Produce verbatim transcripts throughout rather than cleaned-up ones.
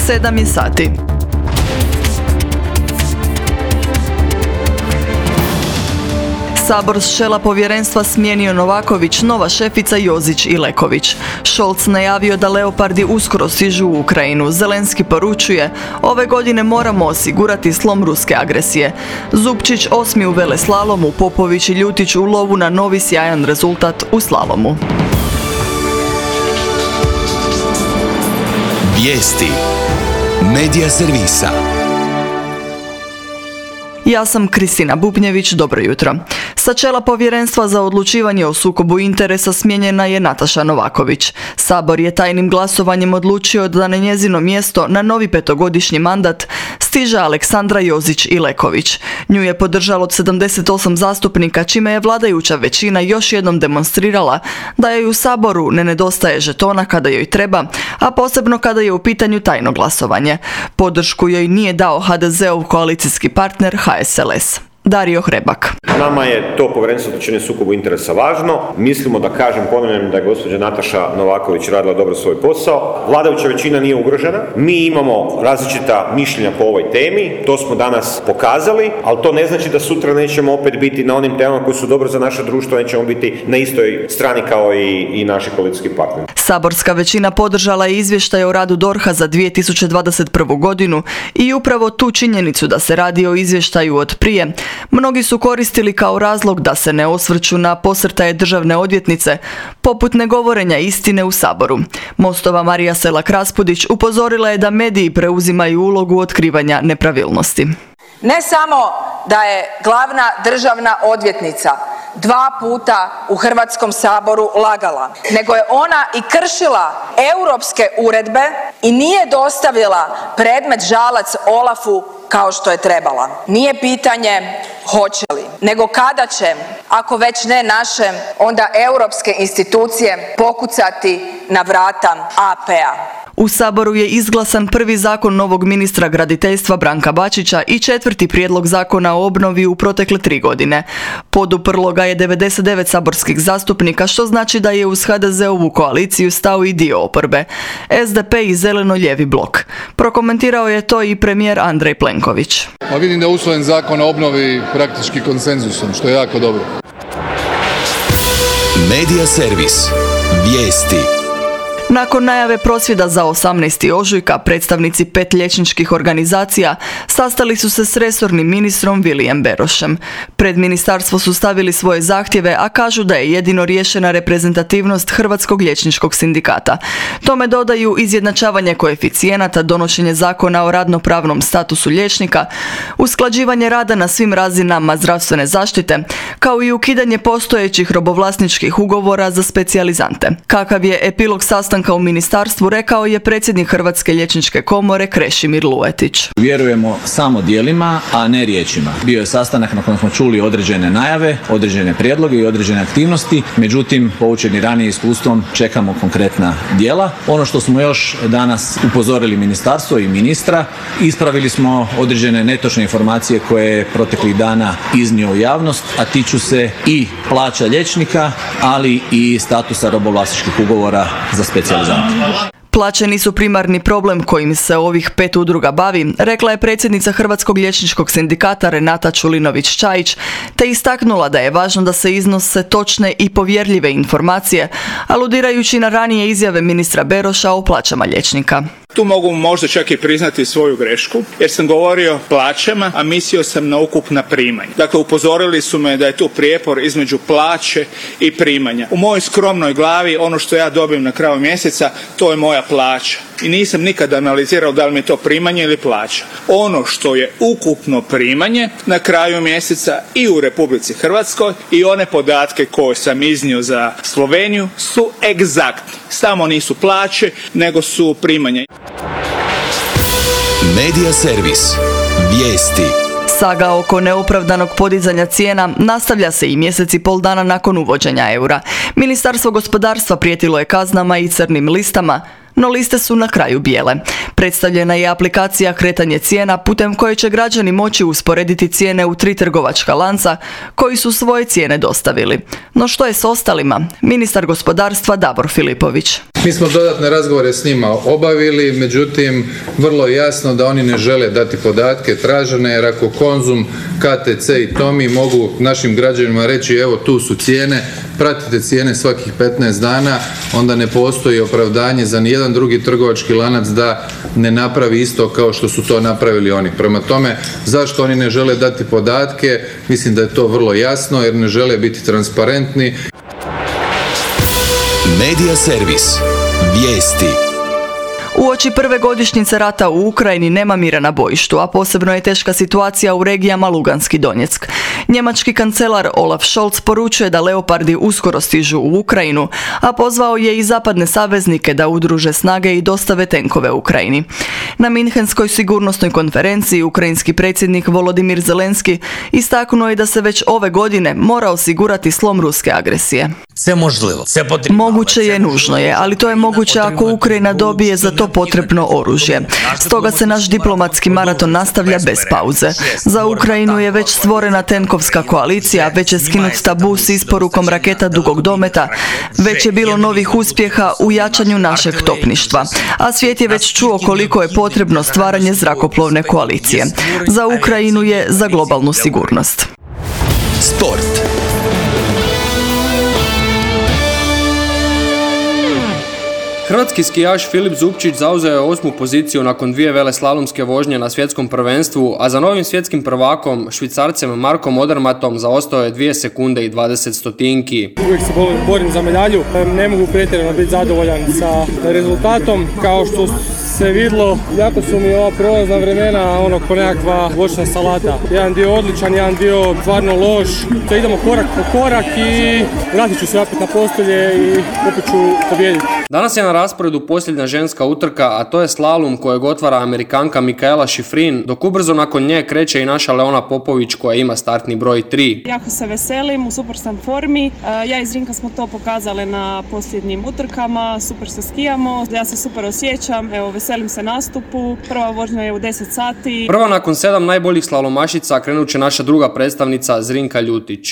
sedam je sati. Sabor s čela povjerenstva smijenio Novaković, nova šefica Jozić i Leković. Scholz najavio da leopardi uskoro stižu u Ukrajinu. Zelenski poručuje, ove godine moramo osigurati slom ruske agresije. Zupčić osmi u veleslalomu, Popović i Ljutić u lovu na novi sjajan rezultat u slalomu. Vijesti Medija servisa. Ja sam Kristina Bubnjević, dobro jutro. Sa čela povjerenstva za odlučivanje o sukobu interesa smijenjena je Nataša Novaković. Sabor je tajnim glasovanjem odlučio da na njezino mjesto na novi petogodišnji mandat stiže Aleksandra Jozić i Leković. Nju je podržalo sedamdeset osam zastupnika, čime je vladajuća većina još jednom demonstrirala da joj u Saboru ne nedostaje žetona kada joj treba, a posebno kada je u pitanju tajno glasovanje. Podršku joj nije dao ha de zeov koalicijski partner ha es el es. Dario Hrebak. Nama je to povjerenstvo odlučivanja o sukobu interesa važno. Mislimo da kažem ponovno da je gospođa Nataša Novaković radila dobro svoj posao. Vladajuća većina nije ugrožena. Mi imamo različita mišljenja po ovoj temi. To smo danas pokazali, ali to ne znači da sutra nećemo opet biti na onim temama koji su dobro za naše društvo, nećemo biti na istoj strani kao i, i naši koalicijski partneri. Saborska većina podržala je izvještaj o radu D O R H-a za dvije tisuće dvadeset prvu. godinu i upravo tu činjenicu da se radi o izvještaju od prije mnogi su koristili kao razlog da se ne osvrću na posrtaje državne odvjetnice, poput negovorenja istine u Saboru. Mostova Marija Selak-Raspudić upozorila je da mediji preuzimaju ulogu otkrivanja nepravilnosti. Ne samo da je glavna državna odvjetnica dva puta u Hrvatskom saboru lagala, nego je ona i kršila europske uredbe i nije dostavila predmet Žalac Olafu kao što je trebala. Nije pitanje hoće li, nego kada će, ako već ne naše, onda europske institucije pokucati na vrata a pe a. U Saboru je izglasan prvi zakon novog ministra graditeljstva Branka Bačića i četvrti prijedlog zakona o obnovi u protekle tri godine. Poduprlo ga je devedeset devet saborskih zastupnika, što znači da je uz ha de zeovu koaliciju stao i dio oporbe. es de pe i zeleno-lijevi blok. Prokomentirao je to i premijer Andrej Plenković. A vidim da je usvojen zakon o obnovi praktički konsenzusom, što je jako dobro. Medija servis. Vijesti. Nakon najave prosvjeda za osamnaesti ožujka, predstavnici pet liječničkih organizacija sastali su se s resornim ministrom Vilijem Berošem. Pred ministarstvo su stavili svoje zahtjeve, a kažu da je jedino riješena reprezentativnost Hrvatskog liječničkog sindikata. Tome dodaju izjednačavanje koeficijenata, donošenje zakona o radnopravnom statusu liječnika, usklađivanje rada na svim razinama zdravstvene zaštite, kao i ukidanje postojećih robovlasničkih ugovora za specijalizante. Kakav je epilog sastanka u ministarstvu, rekao je predsjednik Hrvatske liječničke komore Krešimir Luetić. Vjerujemo samo djelima, a ne riječima. Bio je sastanak na kojem smo čuli određene najave, određene prijedloge i određene aktivnosti, međutim, poučeni ranije iskustvom, čekamo konkretna djela. Ono što smo još danas upozorili ministarstvo i ministra, ispravili smo određene netočne informacije koje je proteklih dana iznio u javnost, a tiču se i plaća liječnika, ali i statusa robovlasničkih ugovora za specijalizante. Plaće nisu primarni problem kojim se ovih pet udruga bavi, rekla je predsjednica Hrvatskog liječničkog sindikata Renata Čulinović-Čajić, te istaknula da je važno da se iznose točne i povjerljive informacije, aludirajući na ranije izjave ministra Beroša o plaćama liječnika. Tu mogu možda čak i priznati svoju grešku, jer sam govorio o plaćama, a mislio sam na ukupna primanja. Dakle, upozorili su me da je tu prijepor između plaće i primanja. U mojoj skromnoj glavi ono što ja dobijem na kraju mjeseca, to je moja plaća. I nisam nikad analizirao da li mi je to primanje ili plaća. Ono što je ukupno primanje na kraju mjeseca i u Republici Hrvatskoj i one podatke koje sam iznio za Sloveniju su egzaktni. Samo nisu plaće, nego su primanja. Medija servis. Vijesti. Saga oko neopravdanog podizanja cijena nastavlja se i mjesec i pol dana nakon uvođenja eura. Ministarstvo gospodarstva prijetilo je kaznama i crnim listama, No liste su na kraju bijele. Predstavljena je aplikacija Kretanje cijena putem koje će građani moći usporediti cijene u tri trgovačka lanca koji su svoje cijene dostavili. No što je s ostalima? Ministar gospodarstva Davor Filipović. Mi smo dodatne razgovore s njima obavili, međutim, vrlo je jasno da oni ne žele dati podatke tražene, jer ako Konzum, K T C i Tomi mogu našim građanima reći evo tu su cijene, pratite cijene svakih petnaest dana, onda ne postoji opravdanje za nijedan drugi trgovački lanac da ne napravi isto kao što su to napravili oni. Prema tome, zašto oni ne žele dati podatke? Mislim da je to vrlo jasno jer ne žele biti transparentni. Medija servis. Vijesti. Uoči prve godišnjice rata u Ukrajini nema mira na bojištu, a posebno je teška situacija u regijama Luganski Donjeck. Njemački kancelar Olaf Scholz poručuje da Leopardi uskoro stižu u Ukrajinu, a pozvao je i zapadne saveznike da udruže snage i dostave tenkove Ukrajini. Na Minhenskoj sigurnosnoj konferenciji ukrajinski predsjednik Volodimir Zelenski istaknuo je da se već ove godine mora osigurati slom ruske agresije. Moguće je, nužno je, ali to je moguće ako Ukrajina dobije za to potrebno oružje. Stoga se naš diplomatski maraton nastavlja bez pauze. Za Ukrajinu je već stvorena tenkovska koalicija, već je skinut tabu s isporukom raketa dugog dometa, već je bilo novih uspjeha u jačanju našeg topništva, a svijet je već čuo koliko je potrebno stvaranje zrakoplovne koalicije. Za Ukrajinu je za globalnu sigurnost. Sport. Hrvatski skijaš Filip Zupčić zauzeo je osmu poziciju nakon dvije veleslalomske vožnje na svjetskom prvenstvu, a za novim svjetskim prvakom, Švicarcem Markom Odermatom, zaostao je dvije sekunde i dvadeset stotinki. Uvijek se borim za medalju, ne mogu pretjerano biti zadovoljan sa rezultatom. Kao što se vidlo, jako su mi ova prolazna vremena ono ko nekakva voćna salata. Jedan dio odličan, jedan dio stvarno loš. To idemo korak po korak i vratit ću se opet na postolje i opet ću pobijediti. Danas je na rasporedu posljednja ženska utrka, a to je slalom kojeg otvara Amerikanka Mikaela Šifrin, dok ubrzo nakon nje kreće i naša Leona Popović koja ima startni broj tri. Jako se veselim, u super sam formi. Ja i Zrinka smo to pokazali na posljednjim utrkama, super se skijamo, ja se super osjećam, evo veselim se nastupu. Prva vožnja je u deset sati. Prva nakon sedam najboljih slalomašica krenut će naša druga predstavnica Zrinka Ljutić.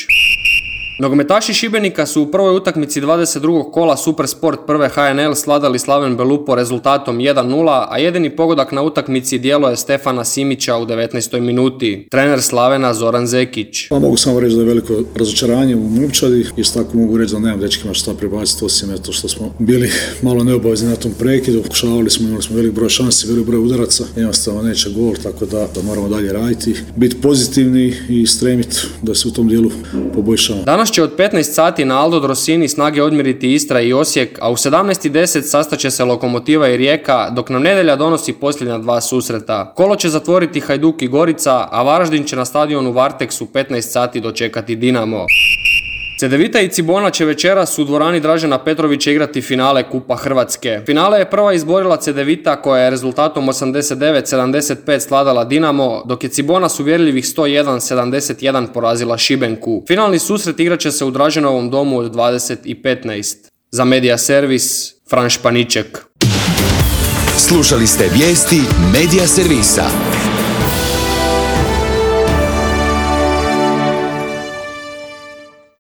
Nogometaši Šibenika su u prvoj utakmici dvadeset drugog kola Supersport prve H N L sladali Slaven Belupo rezultatom jedan nula, a jedini pogodak na utakmici djelo je Stefana Simića u devetnaestoj minuti. Trener Slavena Zoran Zekić. Pa mogu samo reći da je veliko razočaranje u momčadi. Isto tako mogu reći da nemam dečkima šta prebaciti, osim eto što smo bili malo neobavezni na tom prekidu. Pokušavali smo, imali smo velik broj šansi, velik broj udaraca. Jednostavno neće gol, tako da, da moramo dalje raditi, biti pozitivni i stremiti da se u tom dijelu poboljšamo. Danas će od petnaest sati na Aldo Drosini snage odmjeriti Istra i Osijek, a u sedamnaest i deset sastaće se Lokomotiva i Rijeka, dok nam nedjelja donosi posljednja dva susreta. Kolo će zatvoriti Hajduk i Gorica, a Varaždin će na stadionu Varteks u petnaest sati dočekati Dinamo. Cedevita i Cibona će večeras u dvorani Dražena Petrovića igrati finale Kupa Hrvatske. Finale je prva izborila Cedevita koja je rezultatom osamdeset devet sedamdeset pet sladala Dinamo, dok je Cibona s uvjerljivih sto jedan sedamdeset jedan porazila Šibenku. Finalni susret igrat će se u Draženovom domu od dvadeset i petnaest. Za Medija servis, Fran Španiček. Slušali ste vijesti Medija servisa.